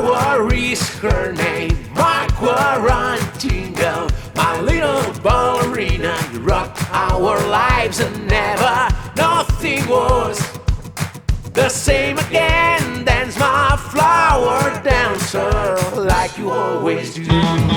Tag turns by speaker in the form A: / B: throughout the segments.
A: Flower is her name, my quarantine, my little ballerina. You rocked our lives and never nothing was the same again. Dance my flower dancer like you always do.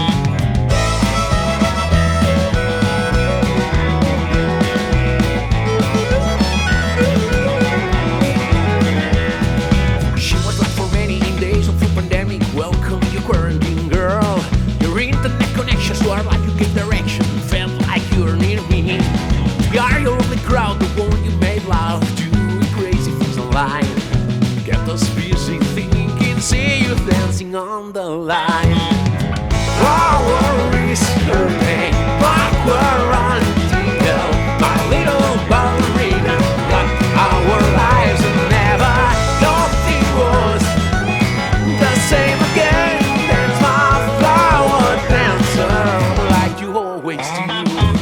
A: Direction, felt like you're near me. We are your only crowd, the one you made love, doing crazy things online. Kept us busy thinking, see you dancing on the line. Flower is her name, my quarantine, my little ballerina. Got our lives and never nothing was the same again. Dance my flower dancer like you always do.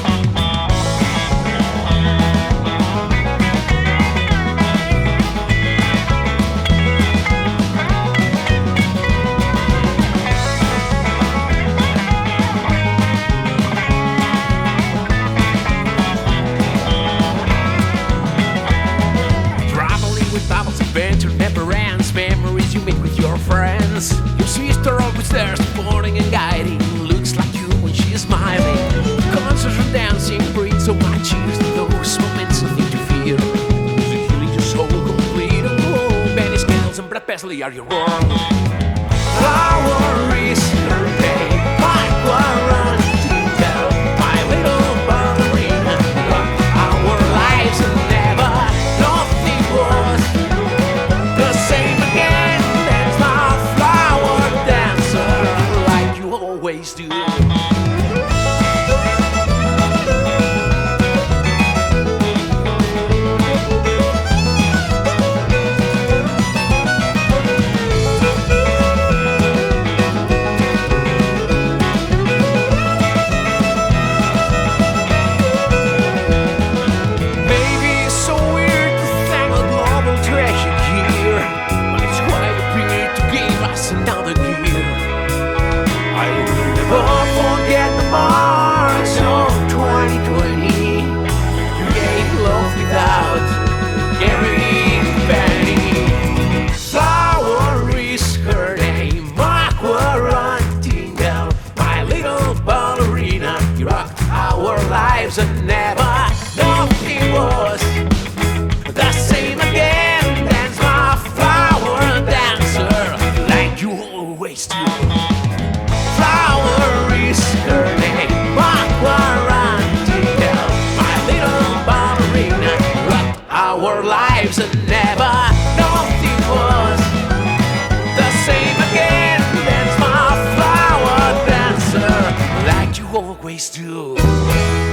A: Traveling with bubbles, adventure never ends. Memories you make with your friends. Your sister always there, supporting and guiding. Looks like you when she's smiling. Concerts and dancing bring so much cheers to those moments, nothing to fear. The healing just so complete. Oh, Benny Scales and Brad Paisley are your world. Flower is her name, my quarantine, my little ballerina. Our lives and never nothing was the same again. Dance my flower dancer like you always do. Another year, I will never forget the March of 2020. You gave love without caring a penny. Flower is her name, my quarantine, my little ballerina. You rocked our lives and never nothing was the same again. Dance my flower dancer like you always do. Flower is her name, my quarantine, my little ballerina. Rocked our lives and never nothing was the same again. Dance my flower dancer like you always do.